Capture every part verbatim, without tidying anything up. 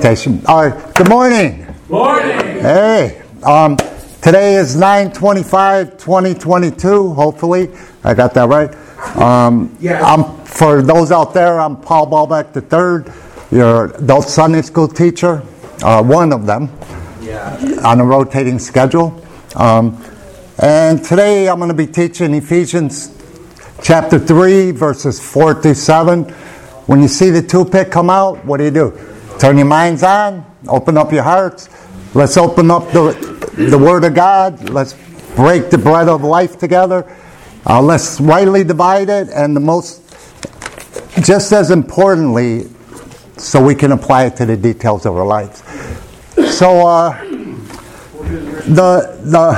invitation. All right. Good morning. Morning. Hey. Um, today is nine twenty-five twenty twenty-two. Hopefully, I got that right. Um, Yes. I'm for those out there. I'm Paul Ballbeck the third, your adult Sunday school teacher, uh, one of them, Yeah. on a rotating schedule. Um, and today I'm going to be teaching Ephesians chapter three, verses four through seven. When you see the toothpick come out, what do you do? Turn your minds on, open up your hearts. Let's open up the, the Word of God. Let's break the bread of life together. Uh, let's rightly divide it, and the most, just as importantly, so we can apply it to the details of our lives. So, uh, the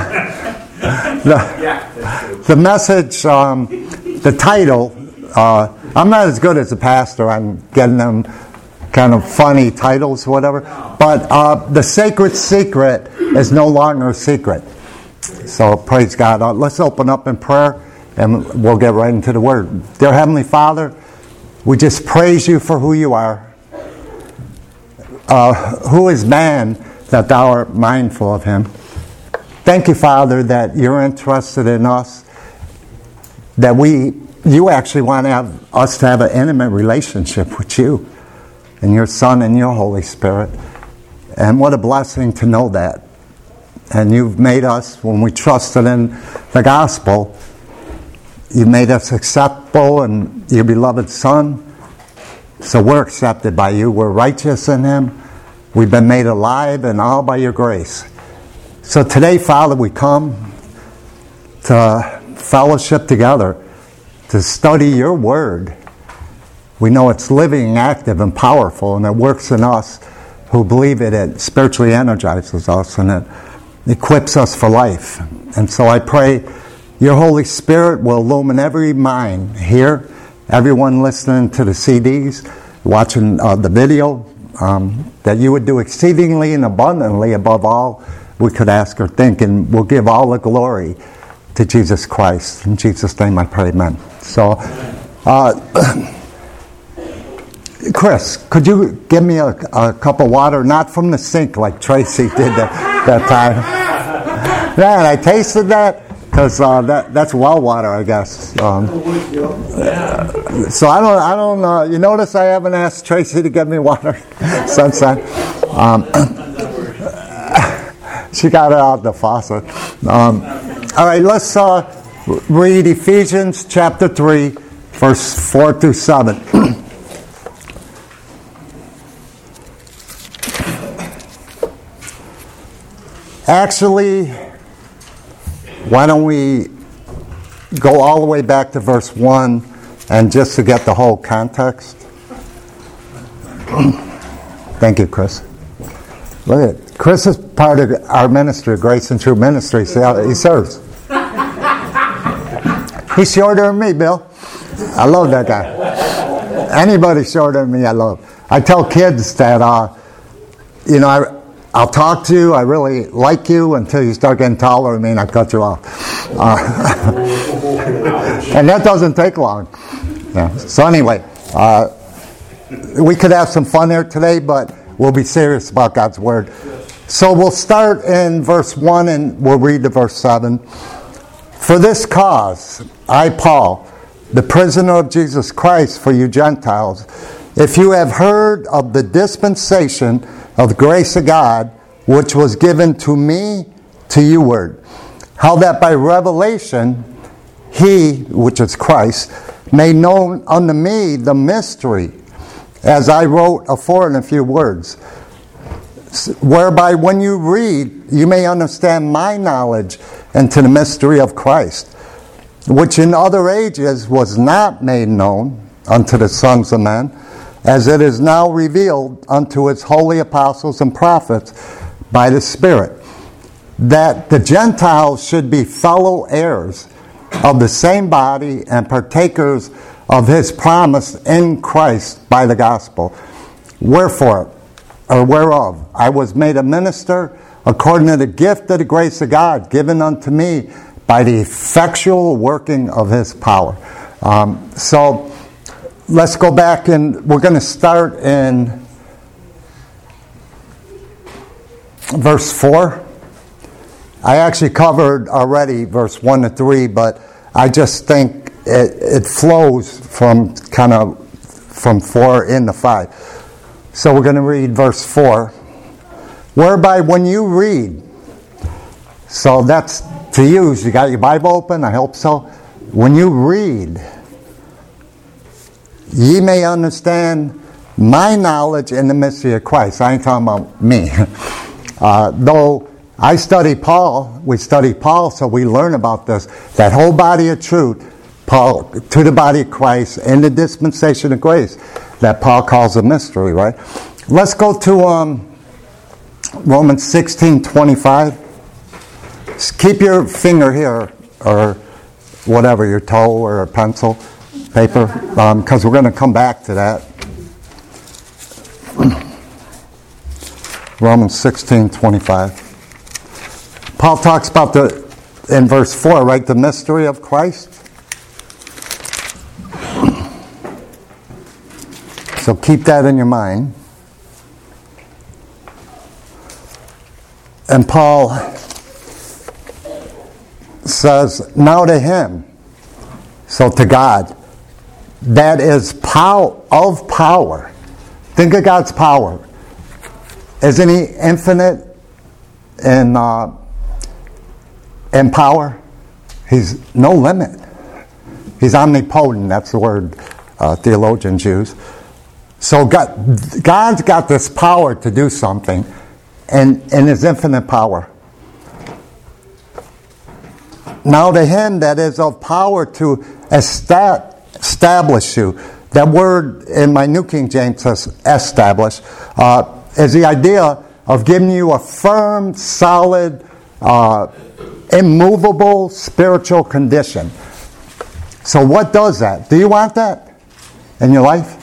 the the, the message, um, the title. Uh, I'm not as good as a pastor. I'm getting them kind of funny titles, whatever. But uh, the sacred secret is no longer a secret. So praise God. Uh, let's open up in prayer, and we'll get right into the Word. Dear Heavenly Father, we just praise you for who you are. Uh, who is man that thou art mindful of him? Thank you, Father, that you're interested in us, that we, you actually want to have us to have an intimate relationship with you and your Son and your Holy Spirit. And what a blessing to know that. And you've made us, when we trusted in the gospel, you made us acceptable in your beloved Son. So we're accepted by you. We're righteous in him. We've been made alive, and all by your grace. So today, Father, we come to fellowship together, to study your word. We know it's living, active, and powerful, and it works in us who believe it. It spiritually energizes us, and it equips us for life. And so I pray your Holy Spirit will illumine every mind here, everyone listening to the C Ds, watching uh, the video, um, that you would do exceedingly and abundantly above all we could ask or think, and we'll give all the glory to Jesus Christ. In Jesus' name I pray, amen. So, uh, Chris, could you give me a, a cup of water, not from the sink like Tracy did that, that time? Man, I tasted that. Because uh, that that's well water, I guess. Um, so I don't, I don't. Uh, you notice I haven't asked Tracy to get me water since then. Um, she got it out of the faucet. Um, all right, let's uh, read Ephesians chapter three, verse four through seven. Actually, why don't we go all the way back to verse one, and just to get the whole context. Thank you, Chris. Look at it. Chris is part of our ministry, Grace and True Ministry. See how he serves. He's shorter than me, Bill. I love that guy. Anybody shorter than me, I love. I tell kids that, uh, you know, I... I'll talk to you, I really like you, until you start getting taller than me and I cut you off. Uh, and that doesn't take long. Yeah. So anyway, uh, we could have some fun here today, but we'll be serious about God's Word. So we'll start in verse one and we'll read to verse seven. For this cause, I, Paul, the prisoner of Jesus Christ for you Gentiles, if you have heard of the dispensation of the grace of God, which was given to me to you word, how that by revelation he, which is Christ, made known unto me the mystery, as I wrote afore in a few words, whereby when you read, you may understand my knowledge into the mystery of Christ, which in other ages was not made known unto the sons of men, as it is now revealed unto its holy apostles and prophets by the Spirit, that the Gentiles should be fellow heirs of the same body and partakers of his promise in Christ by the gospel. Wherefore, or whereof, I was made a minister according to the gift of the grace of God given unto me by the effectual working of his power. Um, so, let's go back, and we're going to start in verse four. I actually covered already verse one to three, but I just think it, it flows from kind of from four into five. So we're going to read verse four. Whereby when you read, so that's to use, you got your Bible open? I hope so. When you read, ye may understand my knowledge in the mystery of Christ. I ain't talking about me. Uh, though I study Paul, we study Paul, so we learn about this. That whole body of truth, Paul, to the body of Christ, in the dispensation of grace, that Paul calls a mystery, right? Let's go to um, Romans sixteen twenty-five. Keep your finger here, or whatever, your toe or a pencil, paper, because um, we're going to come back to that. Romans sixteen twenty-five. Paul talks about the, in verse four, right, the mystery of Christ. So keep that in your mind. And Paul says, now to him, so to God, that is power of power. Think of God's power. Isn't he infinite in, uh, in power? He's no limit. He's omnipotent. That's the word uh, theologians use. So God, God's got this power to do something, and in his infinite power. Now to him that is of power to establish you. That word in my New King James says establish. Uh, is the idea of giving you a firm, solid, uh, immovable spiritual condition. So what does that? Do you want that in your life?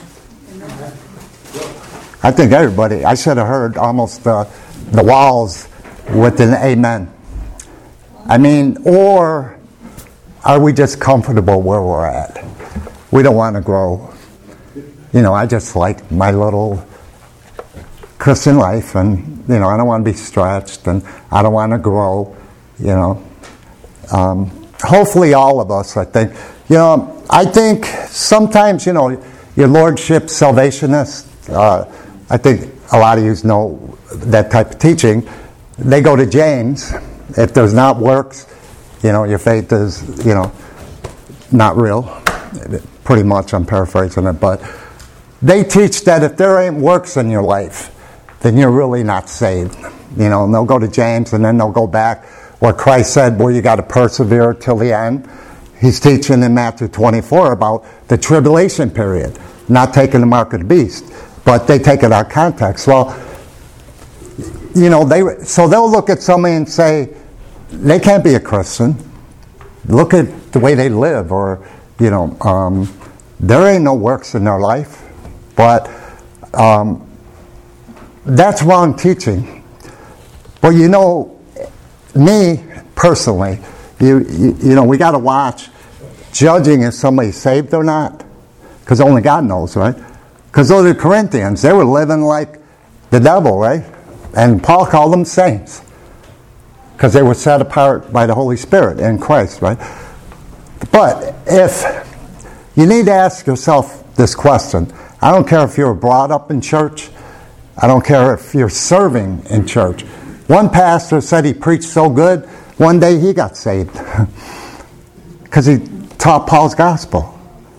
I think everybody, I should have heard almost uh, the walls with an amen. I mean, or are we just comfortable where we're at? We don't want to grow. You know, I just like my little Christian life, and, you know, I don't want to be stretched, and I don't want to grow, you know. Um, hopefully all of us, I think. You know, I think sometimes, you know, your Lordship Salvationist, uh, I think a lot of you know that type of teaching. They go to James. If there's not works, you know, your faith is, you know, not real. Pretty much, I'm paraphrasing it, but they teach that if there ain't works in your life, then you're really not saved. You know, and they'll go to James, and then they'll go back where Christ said, well, you got to persevere till the end. He's teaching in Matthew twenty-four about the tribulation period, not taking the mark of the beast, but they take it out of context. Well, you know, they so they'll look at somebody and say, they can't be a Christian. Look at the way they live, or, you know, um, there ain't no works in their life. But um, that's wrong teaching. But you know, me personally, you you, you know, we got to watch judging if somebody's saved or not, because only God knows, right? Because those are the Corinthians, they were living like the devil, right? And Paul called them saints, because they were set apart by the Holy Spirit in Christ, right? But if you need to ask yourself this question, I don't care if you were brought up in church, I don't care if you're serving in church. One pastor said he preached so good, one day he got saved because he taught Paul's gospel.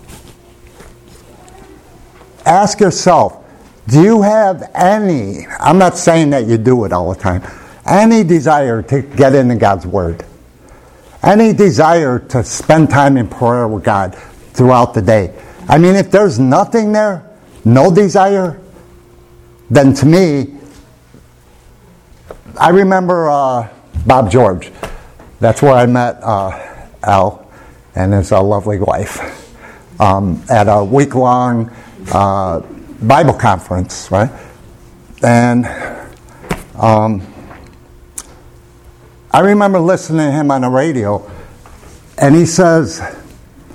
Ask yourself, do you have any, I'm not saying that you do it all the time, any desire to get into God's Word? Any desire to spend time in prayer with God throughout the day? I mean, if there's nothing there, no desire, then to me, I remember uh, Bob George. That's where I met uh, Al and his uh, lovely wife um, at a week-long uh, Bible conference, right? And um, I remember listening to him on the radio, and he says,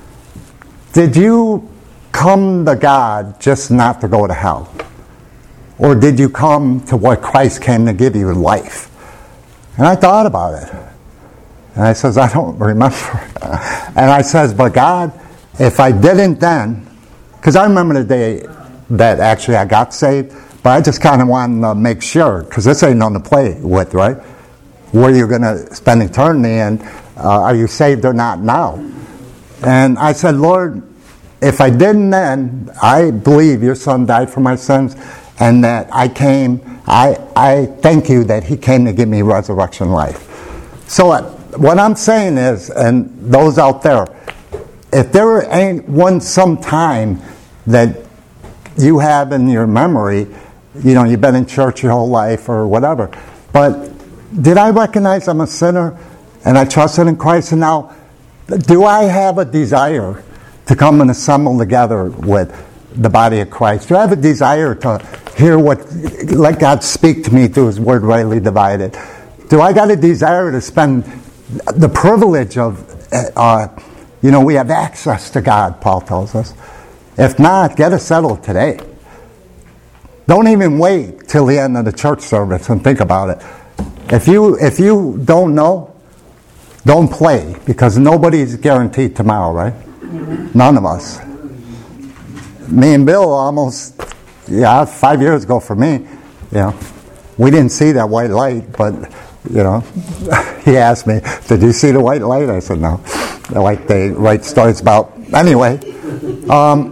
did you come to God just not to go to hell? or did you come to what Christ came to give you, life? And I thought about it. And I says, I don't remember. And I says, but God, if I didn't then, because I remember the day that actually I got saved, but I just kind of wanted to make sure, because this ain't nothing to play with, right? Where you're going to spend eternity, and uh, are you saved or not now? And I said, Lord, if I didn't then, I believe your son died for my sins, and that I came, I, I thank you that he came to give me resurrection life. So uh, what I'm saying is, and those out there, if there ain't one some time that you have in your memory, you know, you've been in church your whole life or whatever, but did I recognize I'm a sinner and I trusted in Christ, and now do I have a desire to come and assemble together with the body of Christ? Do I have a desire to hear what, let God speak to me through His Word rightly divided? Do I got a desire to spend the privilege of, uh, you know, we have access to God, Paul tells us. If not, get it settled today. Don't even wait till the end of the church service and think about it. If you if you don't know, don't play, because nobody's guaranteed tomorrow, right? Mm-hmm. None of us. Me and Bill almost, yeah, five years ago for me, you know, we didn't see that white light, but, you know, he asked me, did you see the white light? I said, no. Like they write stories about. Anyway, um,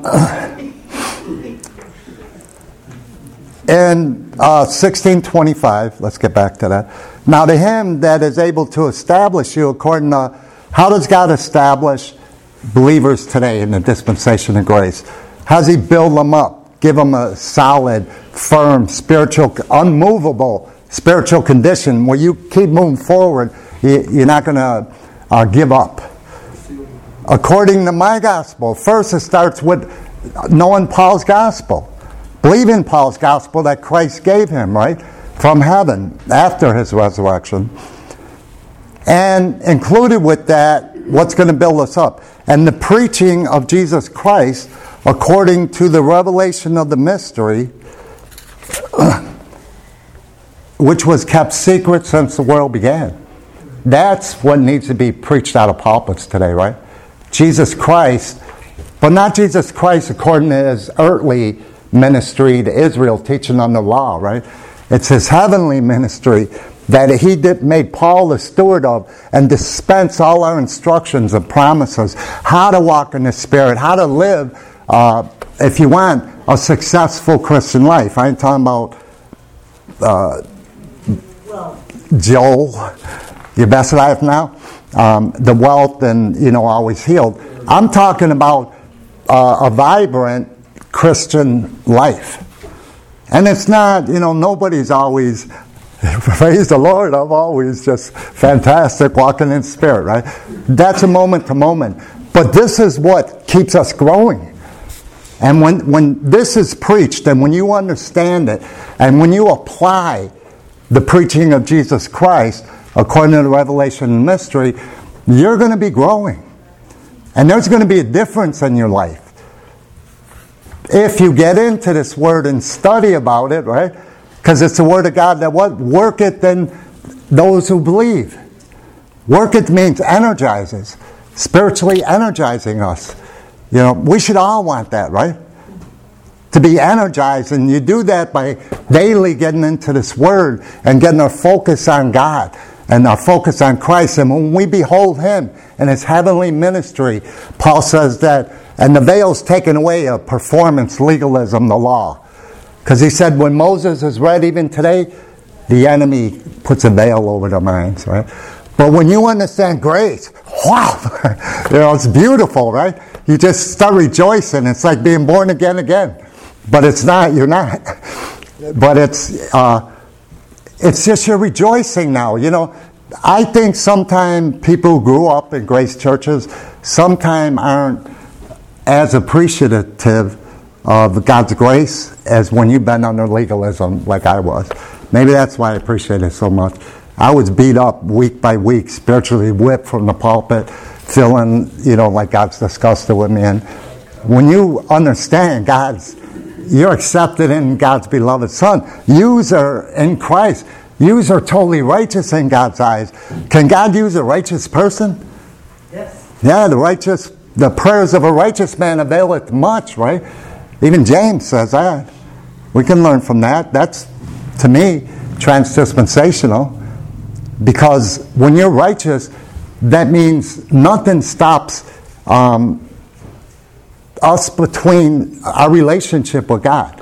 in uh, sixteen twenty-five, let's get back to that. Now to him that is able to establish you according to, how does God establish believers today in the dispensation of grace? How does He build them up? Give them a solid, firm, spiritual, unmovable spiritual condition where you keep moving forward, you're not going to uh, give up. According to my gospel, first it starts with knowing Paul's gospel. Believing Paul's gospel that Christ gave him, right? From heaven after his resurrection. And included with that, what's going to build us up? And the preaching of Jesus Christ according to the revelation of the mystery, which was kept secret since the world began. That's what needs to be preached out of pulpits today, right? Jesus Christ, but not Jesus Christ according to His earthly ministry to Israel, teaching on the law, right? It's His heavenly ministry that He did, made Paul the steward of, and dispense all our instructions and promises, how to walk in the Spirit, how to live, uh, if you want, a successful Christian life. I ain't talking about uh, Joel, your best life now, um, the wealth and, you know, always healed. I'm talking about uh, a vibrant Christian life. And it's not, you know, nobody's always, praise the Lord, I'm always just fantastic walking in Spirit, right? That's a moment to moment. But this is what keeps us growing. And when, when this is preached, and when you understand it, and when you apply the preaching of Jesus Christ according to the revelation and mystery, you're going to be growing. And there's going to be a difference in your life. If you get into this Word and study about it, right? Because it's the Word of God that what? Worketh in those who believe. Worketh means energizes. Spiritually energizing us. You know, we should all want that, right? To be energized, and you do that by daily getting into this Word and getting our focus on God and our focus on Christ. And when we behold Him in His heavenly ministry, Paul says that, and the veil's taken away of performance, legalism, the law. Because he said when Moses is read even today, the enemy puts a veil over their minds, right? But when you understand grace, wow, you know, it's beautiful, right? You just start rejoicing. It's like being born again again. But it's not, you're not. But it's uh, it's just you're rejoicing now. You know, I think sometimes people who grew up in grace churches sometimes aren't as appreciative of God's grace as when you've been under legalism like I was. Maybe that's why I appreciate it so much. I was beat up week by week, spiritually whipped from the pulpit, feeling, you know, like God's disgusted with me. And when you understand God's, You're accepted in God's beloved Son. You are in Christ. You are totally righteous in God's eyes. Can God use a righteous person? Yes. Yeah, the righteous, the prayers of a righteous man availeth much, right? Even James says that. We can learn from that. That's, to me, transdispensational. Because when you're righteous, that means nothing stops um, us between our relationship with God.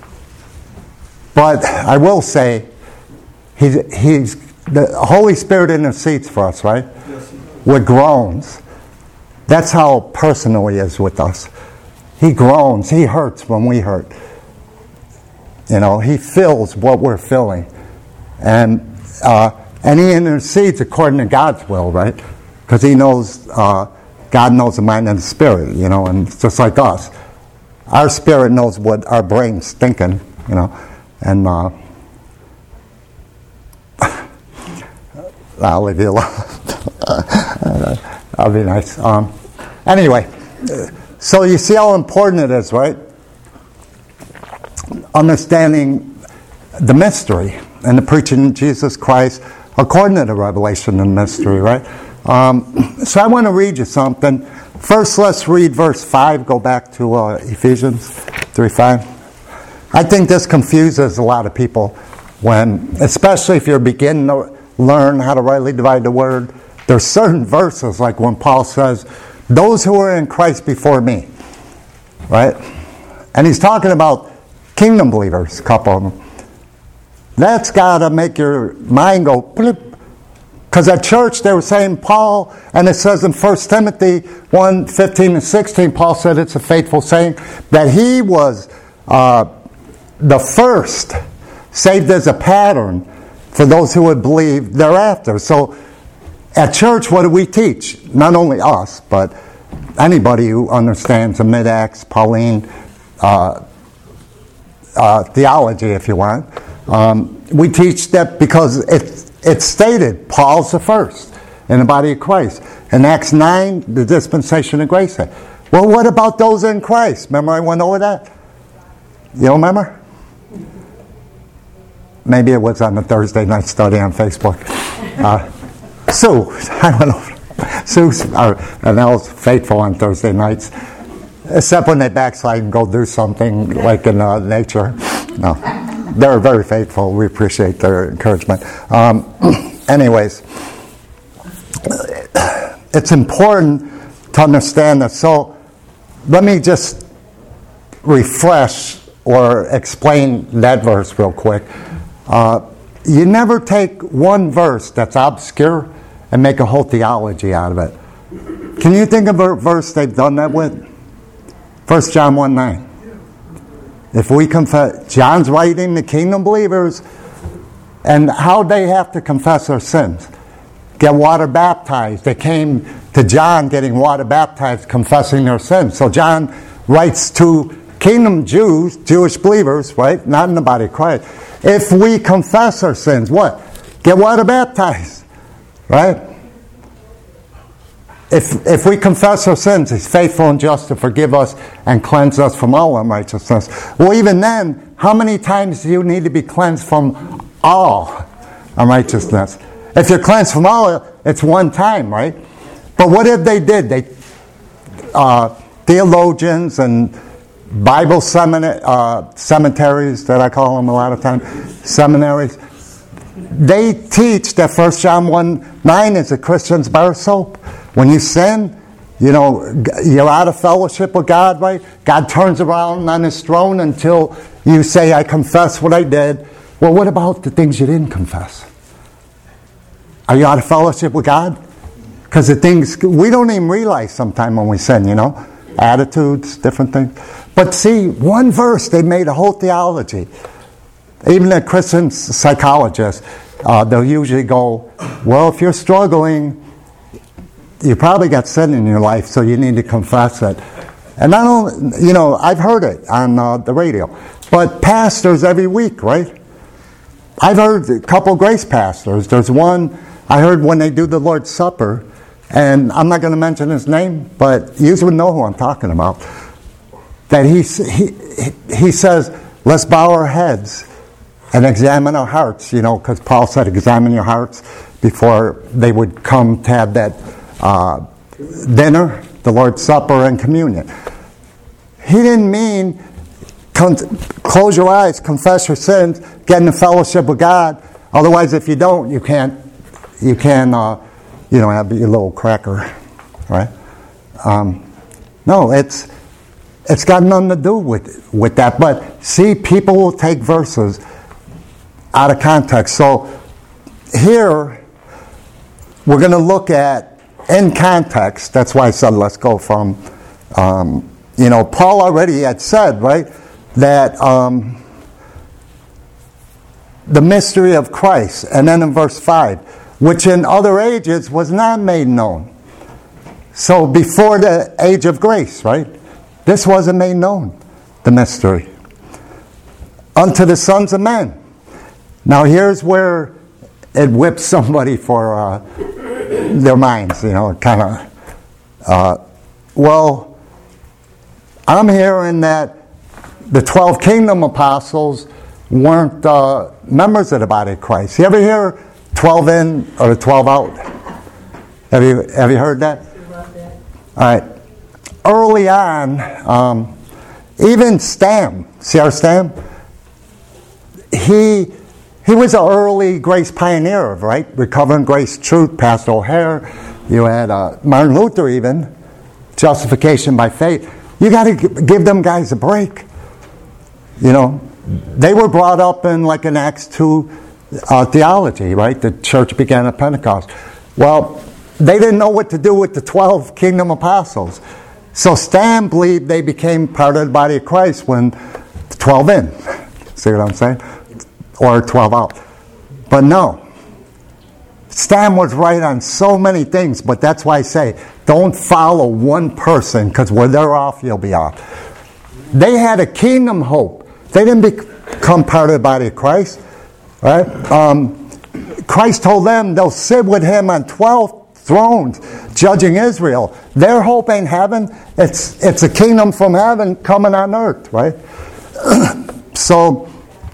But I will say, he's, he's the Holy Spirit intercedes for us, right? Yes. With groans. That's how personal he is with us. He groans. He hurts when we hurt. You know, he feels what we're feeling. And uh, and he intercedes according to God's will, right? Because he knows, uh, God knows the mind and the spirit, you know, and just like us. Our spirit knows what our brain's thinking, you know. And uh, I'll leave you alone. That'll be nice. Um, anyway, so you see how important it is, right? Understanding the mystery and the preaching of Jesus Christ according to the revelation and mystery, right? Um, so I want to read you something. First, let's read verse five. Go back to uh, Ephesians three five. I think this confuses a lot of people when, especially if you're beginning to learn how to rightly divide the word. There's certain verses, like when Paul says, those who are in Christ before me, right? And he's talking about kingdom believers, a couple of them. That's got to make your mind go blip. Because at church they were saying Paul, and it says in First Timothy one fifteen and sixteen, Paul said it's a faithful saying that he was uh, the first, saved as a pattern for those who would believe thereafter. So at church, what do we teach? Not only us, but anybody who understands the mid-Acts, Pauline, uh, uh, theology, if you want. Um, we teach that because it's, it's stated, Paul's the first in the body of Christ. In Acts nine, the dispensation of grace said, well, what about those in Christ? Remember I went over that? You don't remember? Maybe it was on the Thursday night study on Facebook. Uh, Sue, I went over. Sue's, uh, and I was faithful on Thursday nights, except when they backslide and go do something like in uh, nature. No, they're very faithful. We appreciate their encouragement. Um, anyways, it's important to understand that. So let me just refresh or explain that verse real quick. Uh, you never take one verse that's obscure and make a whole theology out of it. Can you think of a verse they've done that with? First John one nine. If we confess, John's writing the kingdom believers, and how they have to confess their sins. Get water baptized. They came to John getting water baptized, confessing their sins. So John writes to kingdom Jews, Jewish believers, right? Not in the body of Christ. If we confess our sins, what? Get water baptized, right? If if we confess our sins, He's faithful and just to forgive us and cleanse us from all unrighteousness. Well, even then, how many times do you need to be cleansed from all unrighteousness? If you're cleansed from all, it's one time, right? But what if they did? They uh, theologians and Bible semina- uh, cemeteries, that I call them a lot of times, seminaries, they teach that First John one nine is a Christian's bar of soap. When you sin, you know, you're out of fellowship with God, right? God turns around on His throne until you say, I confess what I did. Well, what about the things you didn't confess? Are you out of fellowship with God? Because the things, we don't even realize sometimes when we sin, you know, attitudes, different things. But see, one verse, they made a whole theology. Even a Christian psychologist, uh, they'll usually go, well, if you're struggling, you probably got sin in your life, so you need to confess it. And I don't, you know, I've heard it on uh, the radio. But pastors every week, right? I've heard a couple grace pastors. There's one I heard when they do the Lord's Supper, and I'm not going to mention his name, but you would know who I'm talking about. that he, he, he says, let's bow our heads and examine our hearts, you know, because Paul said, examine your hearts before they would come to have that uh, dinner, the Lord's Supper, and communion. He didn't mean con- close your eyes, confess your sins, get in the fellowship with God. Otherwise, if you don't, you can't, you can, uh, you know, have your little cracker, right? Um, no, it's it's got nothing to do with with that. But see, people will take verses out of context. So here, we're going to look at, in context, that's why I said let's go from, um, you know, Paul already had said, right, that um, the mystery of Christ, and then in verse five, which in other ages was not made known. So before the age of grace, right, this wasn't made known, the mystery, unto the sons of men. Now here's where it whips somebody for uh, their minds, you know, kind of, uh, well, I'm hearing that the twelve kingdom apostles weren't uh, members of the body of Christ. You ever hear twelve in or twelve out? Have you have you heard that? All right. Early on, um, even Stam, see our Stam? He he was an early grace pioneer, right? Recovering Grace Truth, Pastor O'Hare. You had uh, Martin Luther even, justification by faith. You got to give them guys a break. You know, they were brought up in like an Acts two uh, theology, right? The church began at Pentecost. Well, they didn't know what to do with the twelve kingdom apostles. So Stam believed they became part of the body of Christ when twelve in. See what I'm saying? Or twelve out. But no. Stam was right on so many things, but that's why I say, don't follow one person, because where they're off, you'll be off. They had a kingdom hope. They didn't become part of the body of Christ. Right? Um, Christ told them they'll sit with him on twelve thrones, judging Israel. Their hope ain't heaven. It's, it's a kingdom from heaven coming on earth, right? So,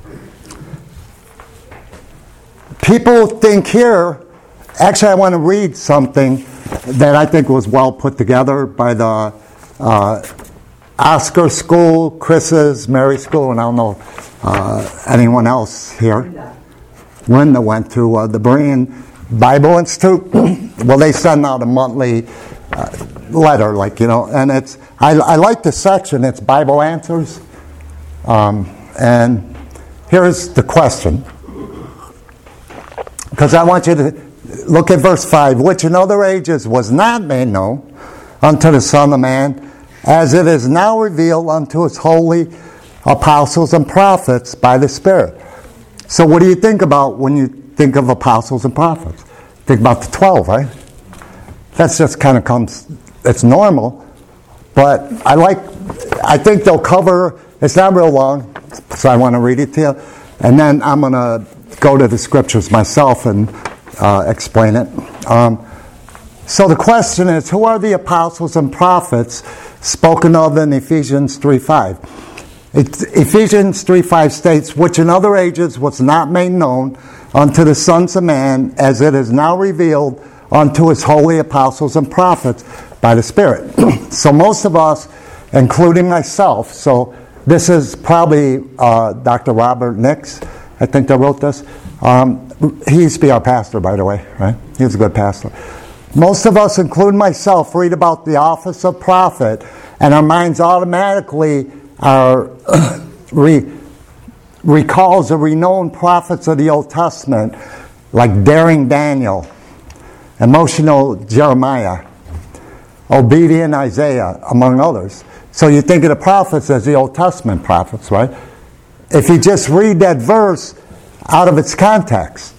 people think here, actually I want to read something that I think was well put together by the uh, Oscar School, Chris's, Mary School, and I don't know uh, anyone else here. Linda went to uh, the Berean Bible Institute. Well, they send out a monthly uh, letter, like, you know, and it's, I, I like the section, it's Bible Answers. Um, and here's the question. Because I want you to look at verse five, which in other ages was not made known unto the Son of Man, as it is now revealed unto his holy apostles and prophets by the Spirit. So what do you think about when you think of apostles and prophets? Think about the twelve, right? That's just kind of comes, it's normal. But I like, I think they'll cover, it's not real long, so I want to read it to you. And then I'm going to go to the scriptures myself and uh, explain it. Um, so the question is, who are the apostles and prophets spoken of in Ephesians three five? It, Ephesians three five states, which in other ages was not made known unto the sons of man, as it is now revealed unto his holy apostles and prophets by the Spirit. So most of us, including myself, so this is probably uh, Doctor Robert Nix, I think that wrote this. Um, he used to be our pastor, by the way, right? He was a good pastor. Most of us, including myself, read about the office of prophet, and our minds automatically are re- recalls the renowned prophets of the Old Testament, like daring Daniel, emotional Jeremiah, obedient Isaiah, among others. So you think of the prophets as the Old Testament prophets, right? If you just read that verse out of its context.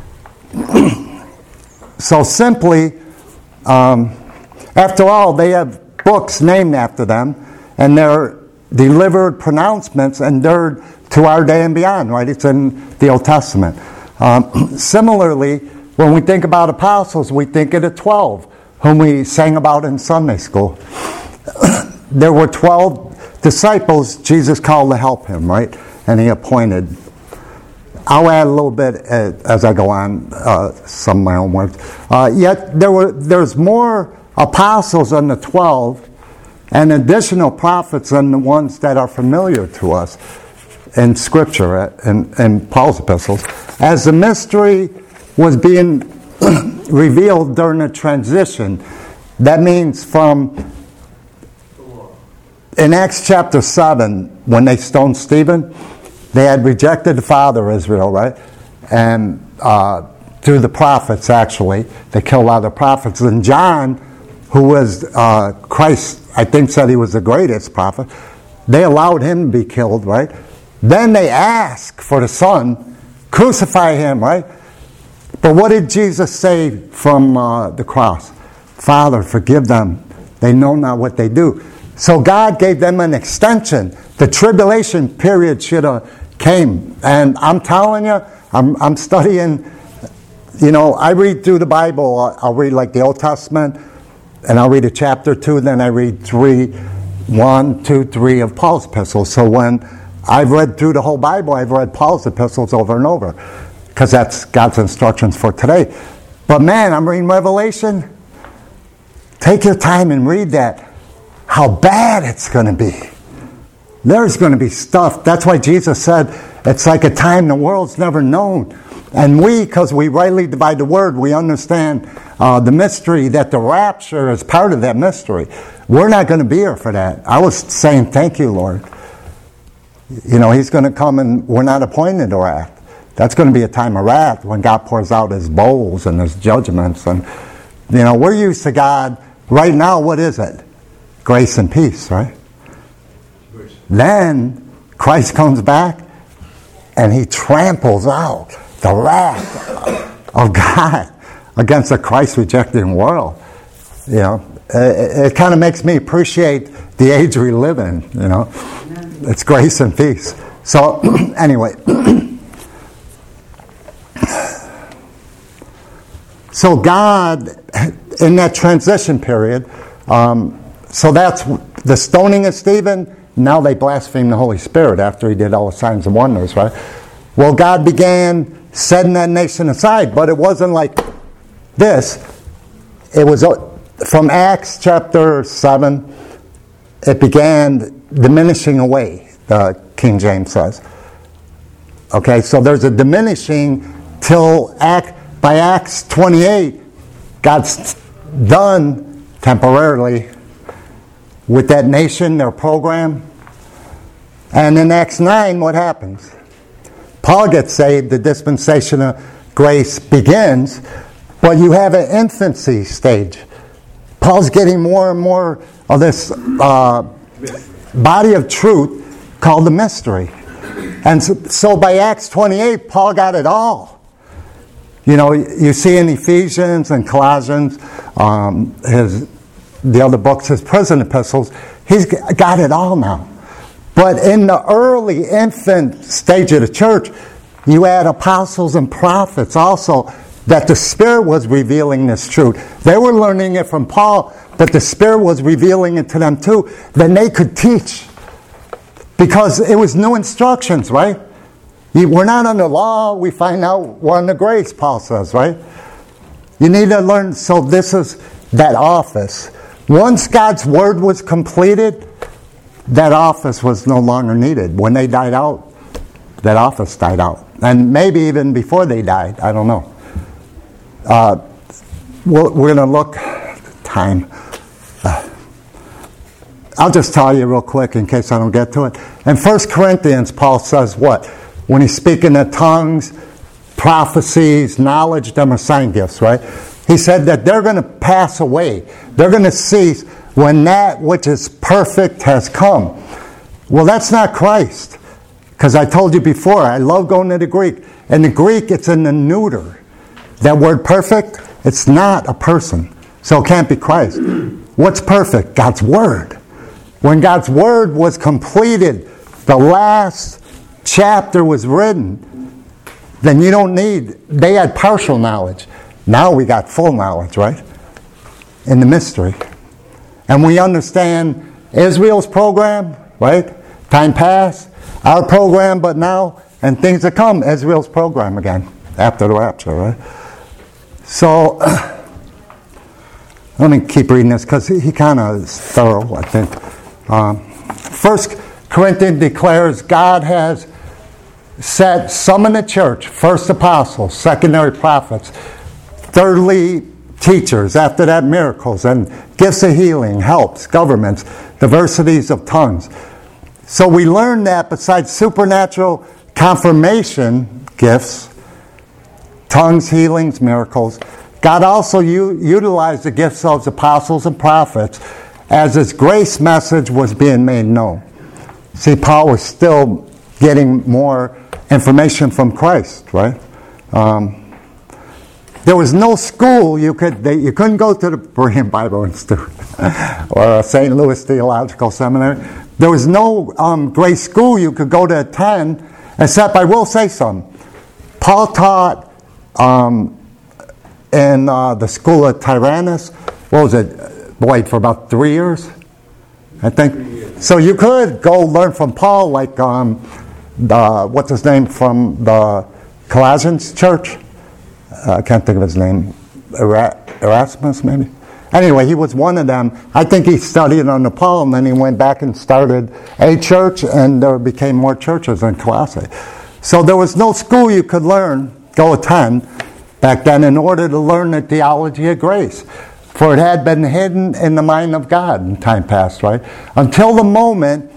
So simply, um, after all, they have books named after them, and they're delivered pronouncements endured to our day and beyond, right? It's in the Old Testament. Um, similarly, when we think about apostles, we think of the twelve, whom we sang about in Sunday school. There were twelve disciples Jesus called to help him, right? And he appointed. I'll add a little bit as I go on, uh, some of my own words. Uh, yet there were there's more apostles than the twelve, and additional prophets than the ones that are familiar to us in Scripture and in, in Paul's epistles. As the mystery was being revealed during the transition, that means from in Acts chapter seven, when they stoned Stephen, they had rejected the father of Israel, right? And uh, through the prophets, actually, they killed a lot of the prophets. And John, who was uh, Christ, I think said he was the greatest prophet, they allowed him to be killed, right? Then they asked for the Son, crucify him, right? But what did Jesus say from uh, the cross? Father, forgive them. They know not what they do. So God gave them an extension. The tribulation period should have came. And I'm telling you, I'm, I'm studying, you know, I read through the Bible. I'll, I'll read like the Old Testament, and I'll read a chapter two, then I read three, one, two, three of Paul's epistles. So when I've read through the whole Bible, I've read Paul's epistles over and over, because that's God's instructions for today. But man, I'm reading Revelation. Take your time and read that. How bad it's going to be. There's going to be stuff. That's why Jesus said it's like a time the world's never known. And we, because we rightly divide the word, we understand uh, the mystery, that the rapture is part of that mystery. We're not going to be here for that. I was saying, thank you, Lord. You know, he's going to come and we're not appointed to wrath. That's going to be a time of wrath when God pours out his bowls and his judgments. And, you know, we're used to God. Right now, what is it? Grace and peace, right? Grace. Then Christ comes back and he tramples out the wrath of God against a Christ-rejecting world. You know, it, it kind of makes me appreciate the age we live in, you know. It's grace and peace. So, anyway. So God, in that transition period, um, so that's the stoning of Stephen. Now they blaspheme the Holy Spirit after he did all the signs and wonders, right? Well, God began setting that nation aside, but it wasn't like this. It was from Acts chapter seven, it began diminishing away, the King James says. Okay, so there's a diminishing till Act, by Acts twenty-eight, God's done temporarily with that nation, their program. And in Acts nine, what happens? Paul gets saved, the dispensation of grace begins, but you have an infancy stage. Paul's getting more and more of this uh, body of truth called the mystery. And so, so by Acts twenty-eight, Paul got it all. You know, you see in Ephesians and Colossians, um, his the other books, his prison epistles, he's got it all now. But in the early infant stage of the church, you had apostles and prophets also, that the Spirit was revealing this truth. They were learning it from Paul, but the Spirit was revealing it to them too. Then they could teach. Because it was new instructions, right? We're not under law, we find out we're under grace, Paul says, right? You need to learn, so this is that office. Once God's word was completed, that office was no longer needed. When they died out, that office died out. And maybe even before they died, I don't know. Uh, we're we're going to look, time. Uh, I'll just tell you real quick in case I don't get to it. In First Corinthians, Paul says what? When he's speaking of tongues, prophecies, knowledge, them are sign gifts, right? He said that they're going to pass away. They're going to cease when that which is perfect has come. Well, that's not Christ. Because I told you before, I love going to the Greek. In the Greek, it's in the neuter. That word perfect, it's not a person. So it can't be Christ. What's perfect? God's Word. When God's Word was completed, the last chapter was written, then you don't need, they had partial knowledge. Now we got full knowledge, right? In the mystery. And we understand Israel's program, right? Time past, our program, but now, and things to come, Israel's program again, after the rapture, right? So, let me keep reading this, because he, he kind of is thorough, I think. Um, First Corinthians declares God has set some in the church, first apostles, secondary prophets, thirdly teachers, after that miracles, and gifts of healing, helps, governments, diversities of tongues. So we learn that besides supernatural confirmation gifts, tongues, healings, miracles, God also u- utilized the gifts of the apostles and prophets as his grace message was being made known. See, Paul was still getting more information from Christ, right? Um, there was no school you could they, you couldn't go to the Berean Bible Institute or Saint Louis Theological Seminary. There was no um, great school you could go to attend, except I will say something. Paul taught um, in uh, the school of Tyrannus. What was it? Boy, for about three years, I think. So you could go learn from Paul, like um, the what's his name from the Colossians church. Uh, I can't think of his name. Era- Erasmus, maybe. Anyway, he was one of them. I think he studied under Paul, and then he went back and started a church, and there became more churches in Colossae. So there was no school you could learn, go attend, back then in order to learn the theology of grace. For it had been hidden in the mind of God in time past, right? Until the moment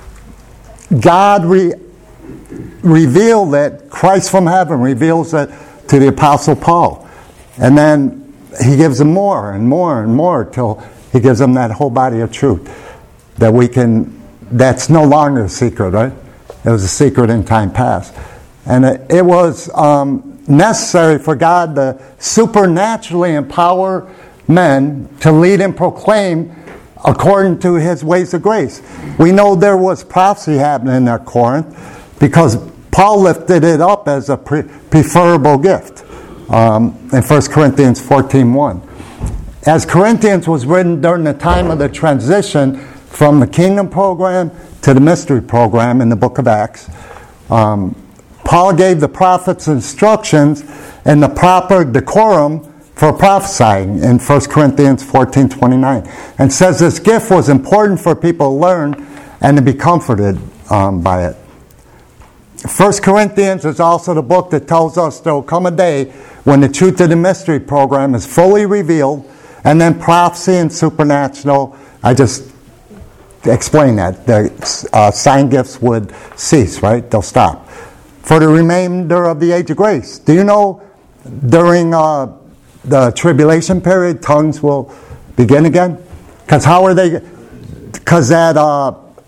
God re- revealed it, Christ from heaven reveals it to the Apostle Paul. And then he gives them more and more and more till he gives them that whole body of truth that we can, that's no longer a secret, right? It was a secret in time past. And it, it was um, necessary for God to supernaturally empower men to lead and proclaim according to his ways of grace. We know there was prophecy happening at Corinth because Paul lifted it up as a pre- preferable gift um, in First Corinthians fourteen one. As Corinthians was written during the time of the transition from the kingdom program to the mystery program in the book of Acts, um, Paul gave the prophets instructions and the proper decorum for prophesying in First Corinthians fourteen twenty-nine, and says this gift was important for people to learn and to be comforted um, by it. First Corinthians is also the book that tells us there will come a day when the truth of the mystery program is fully revealed, and then prophecy and supernatural, I just explained that, the uh, sign gifts would cease, right? They'll stop. For the remainder of the age of grace. Do you know during uh, the tribulation period, tongues will begin again? Because how are they? Because that, uh,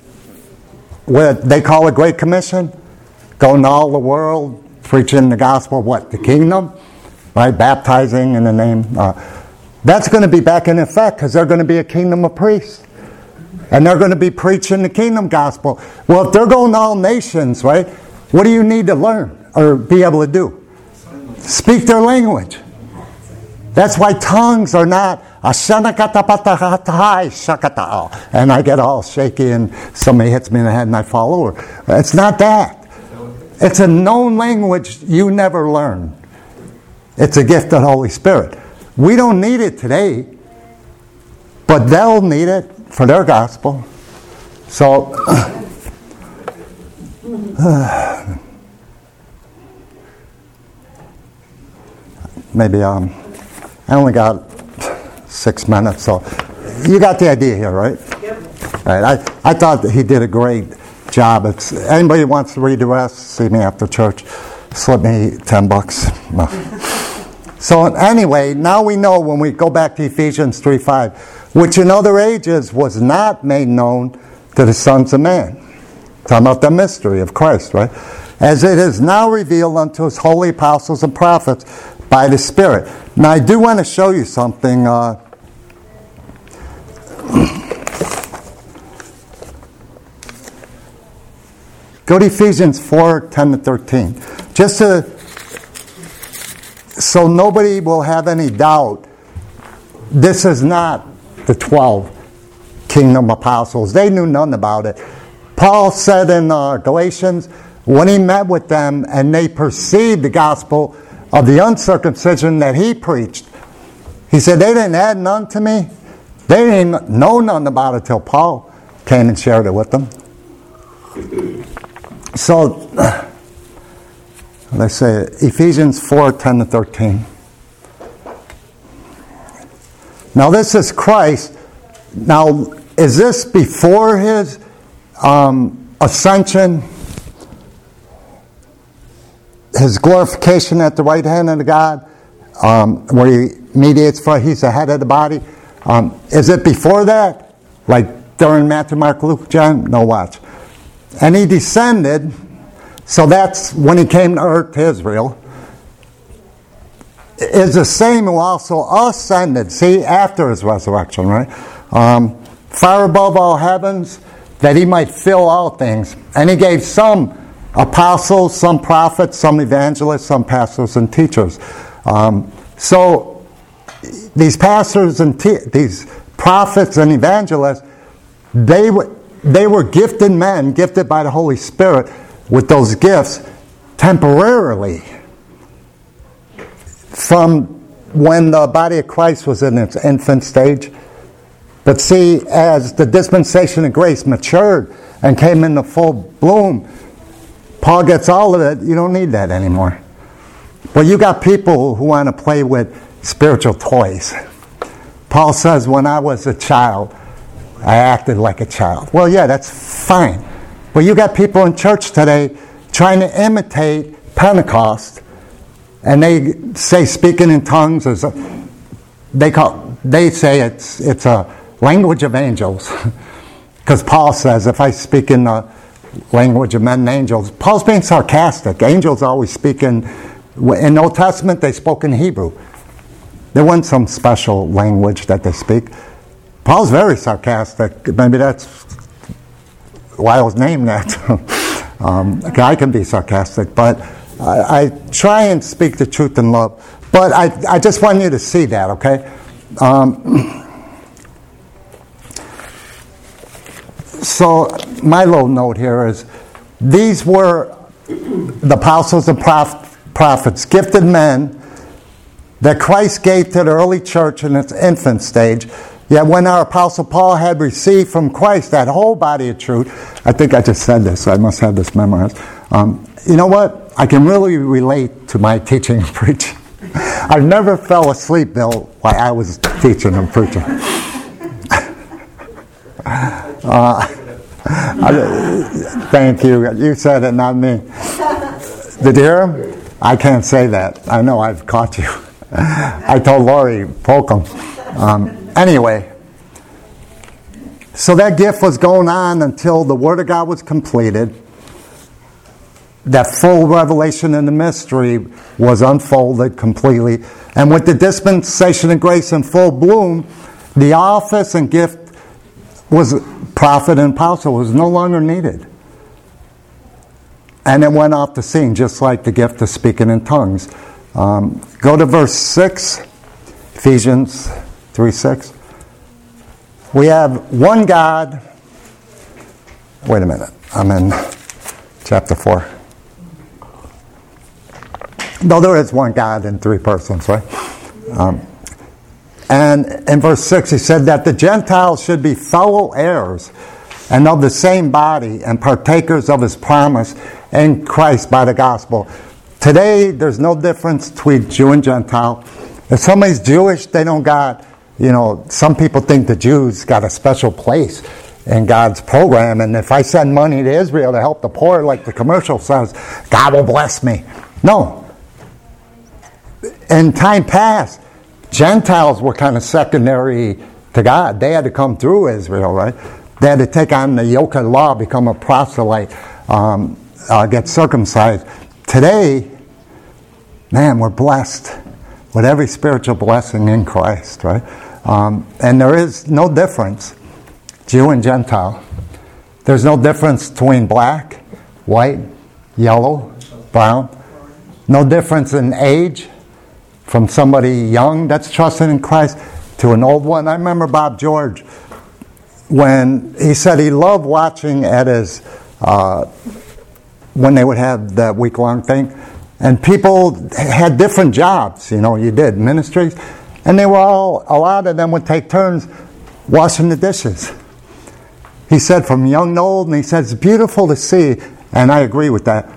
what they call a Great Commission, going to all the world, preaching the gospel, what, the kingdom? Right, baptizing in the name. Uh, that's going to be back in effect because they're going to be a kingdom of priests. And they're going to be preaching the kingdom gospel. Well, if they're going to all nations, right, what do you need to learn or be able to do? Speak their language. That's why tongues are not and I get all shaky and somebody hits me in the head and I fall over. It's not that. It's a known language you never learn. It's a gift of the Holy Spirit. We don't need it today, but they'll need it for their gospel. So, uh, maybe um, I only got six minutes, so you got the idea here, right? Yep. Right. I, I thought that he did a great job. It's, anybody wants to read the rest, see me after church, slip me ten bucks. No. So anyway, now we know when we go back to Ephesians three five, which in other ages was not made known to the sons of man. Talking about the mystery of Christ, right? As it is now revealed unto his holy apostles and prophets by the Spirit. Now I do want to show you something. Uh, go to Ephesians four ten to thirteen. Just to So nobody will have any doubt, this is not the twelve kingdom apostles. They knew none about it. Paul said in uh, Galatians, when he met with them and they perceived the gospel of the uncircumcision that he preached, he said, they didn't add none to me. They didn't know nothing about it till Paul came and shared it with them. So, let's say Ephesians four, ten to thirteen. Now this is Christ. Now, is this before his um, ascension, his glorification at the right hand of God, um, where he mediates for, he's the head of the body? Um, is it before that? Like during Matthew, Mark, Luke, John? No, watch. And he descended, so that's when he came to earth to Israel, is the same who also ascended, see, after his resurrection, right? Um, far above all heavens, that he might fill all things. And he gave some apostles, some prophets, some evangelists, some pastors and teachers. Um, so these pastors and te- these prophets and evangelists, they were, they were gifted men, gifted by the Holy Spirit with those gifts temporarily from when the body of Christ was in its infant stage. But see, as the dispensation of grace matured and came into full bloom, Paul gets all of it. You don't need that anymore. Well, you got people who want to play with spiritual toys. Paul says, when I was a child, I acted like a child. Well, yeah, that's fine. But you got people in church today trying to imitate Pentecost, and they say speaking in tongues is a, they call they say it's it's a language of angels, because Paul says if I speak in the language of men and angels, Paul's being sarcastic. Angels always speak in in the Old Testament. They spoke in Hebrew. There wasn't some special language that they speak. Paul's very sarcastic. Maybe that's why I was named that. um, I can be sarcastic, but I, I try and speak the truth in love. But I, I just want you to see that, okay? Um, so my little note here is, these were the apostles and prof- prophets, gifted men that Christ gave to the early church in its infant stage. Yet when our Apostle Paul had received from Christ that whole body of truth, I think I just said this, so I must have this memorized. Um, you know what? I can really relate to my teaching and preaching. I never fell asleep, Bill, while I was teaching and preaching. uh, I, thank you. You said it, not me. Did you hear him? I can't say that. I know I've caught you. I told Lori, poke him. Um, Anyway, so that gift was going on until the Word of God was completed. That full revelation in the mystery was unfolded completely. And with the dispensation of grace in full bloom, the office and gift was prophet and apostle was no longer needed. And it went off the scene, just like the gift of speaking in tongues. Um, go to verse six, Ephesians three six. We have one God. Wait a minute. I'm in chapter four. No, there is one God in three persons, right? Um, and in verse six, he said that the Gentiles should be fellow heirs and of the same body and partakers of his promise in Christ by the gospel. Today, there's no difference between Jew and Gentile. If somebody's Jewish, they don't got... You know, some people think the Jews got a special place in God's program, and if I send money to Israel to help the poor, like the commercial says, God will bless me. No. In time past, Gentiles were kind of secondary to God. They had to come through Israel, right? They had to take on the yoke of law, become a proselyte, um, uh, get circumcised. Today, man, we're blessed with every spiritual blessing in Christ, right? Um, and there is no difference, Jew and Gentile. There's no difference between black, white, yellow, brown. No difference in age from somebody young that's trusting in Christ to an old one. I remember Bob George when he said he loved watching at his, uh, when they would have that week-long thing, and people had different jobs, you know, you did, ministries, and they were all, a lot of them would take turns washing the dishes. He said from young to old, and he said it's beautiful to see, and I agree with that.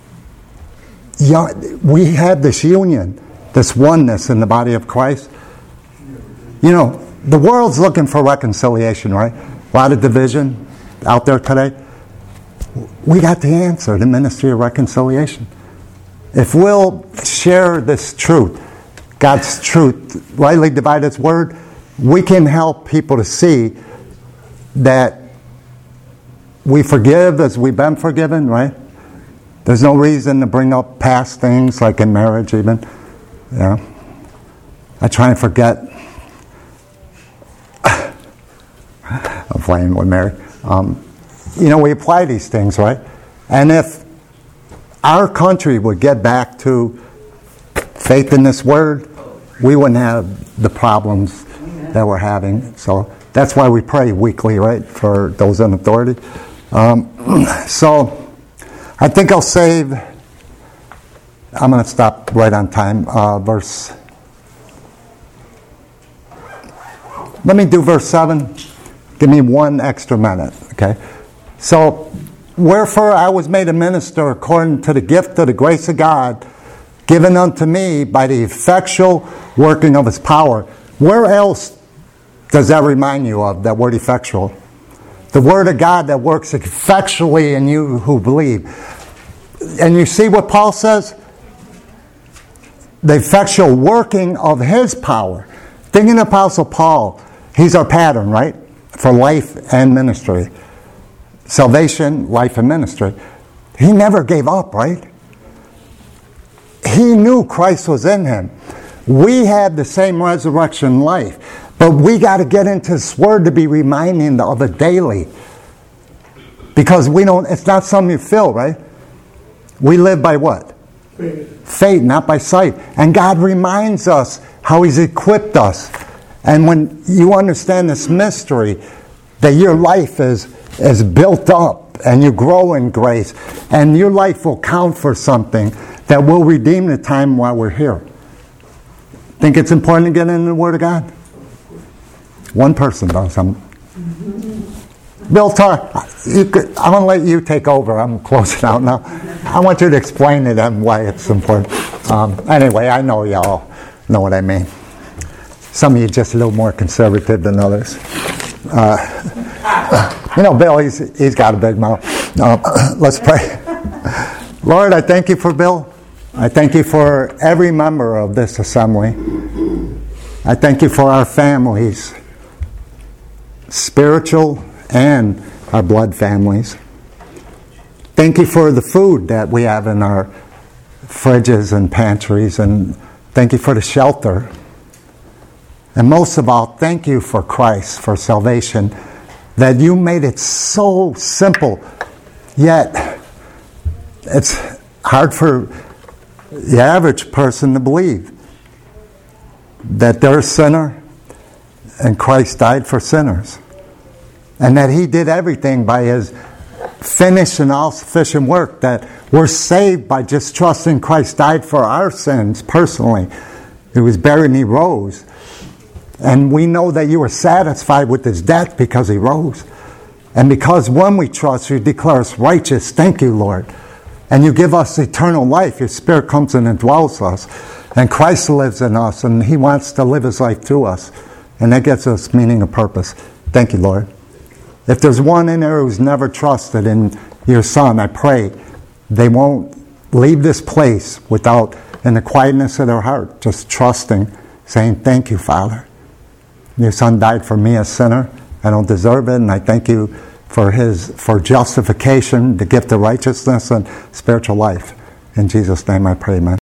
Young, we have this union, this oneness in the body of Christ. You know, the world's looking for reconciliation, right? A lot of division out there today. We got the answer, the ministry of reconciliation. If we'll share this truth, God's truth, rightly divide His word, we can help people to see that we forgive as we've been forgiven, right? There's no reason to bring up past things like in marriage even. Yeah. I try and forget. I'm playing with Mary. Um, you know, we apply these things, right? And if our country would get back to faith in this word, we wouldn't have the problems that we're having. So that's why we pray weekly, right, for those in authority. Um, so I think I'll save, I'm going to stop right on time, uh, verse, let me do verse seven. Give me one extra minute, okay? So, wherefore I was made a minister according to the gift of the grace of God given unto me by the effectual working of His power. Where else does that remind you of, that word effectual? The Word of God that works effectually in you who believe. And you see what Paul says? The effectual working of His power. Think of the Apostle Paul. He's our pattern, right? For life and ministry. Salvation, life, and ministry. He never gave up, right? He knew Christ was in him. We have the same resurrection life. But we got to get into this word to be reminding of it daily. Because we don't, it's not something you feel, right? We live by what? Faith. Faith, not by sight. And God reminds us how He's equipped us. And when you understand this mystery, that your life is, is built up and you grow in grace, and your life will count for something that will redeem the time while we're here. Think it's important to get into the Word of God? One person does. I'm, Bill, talk. You could, I'm going to let you take over. I'm closing out now. I want you to explain to them why it's important. Um, anyway, I know y'all know what I mean. Some of you just a little more conservative than others. Uh, you know, Bill, he's, he's got a big mouth. Uh, let's pray. Lord, I thank You for Bill. I thank You for every member of this assembly. I thank You for our families, spiritual and our blood families. Thank You for the food that we have in our fridges and pantries, and thank You for the shelter. And most of all, thank You for Christ, for salvation, that You made it so simple, yet it's hard for the average person to believe that they're a sinner and Christ died for sinners. And that He did everything by His finished and all-sufficient work, that we're saved by just trusting Christ died for our sins personally. He was buried and He rose. And we know that You were satisfied with His death because He rose. And because when we trust, You declare us righteous. Thank You, Lord. And You give us eternal life. Your Spirit comes in and dwells us. And Christ lives in us, and He wants to live His life through us. And that gives us meaning and purpose. Thank You, Lord. If there's one in there who's never trusted in Your Son, I pray they won't leave this place without, in the quietness of their heart, just trusting, saying, thank You, Father. Your Son died for me, a sinner. I don't deserve it, and I thank You for His for justification, the gift of righteousness, and spiritual life. In Jesus' name I pray, amen.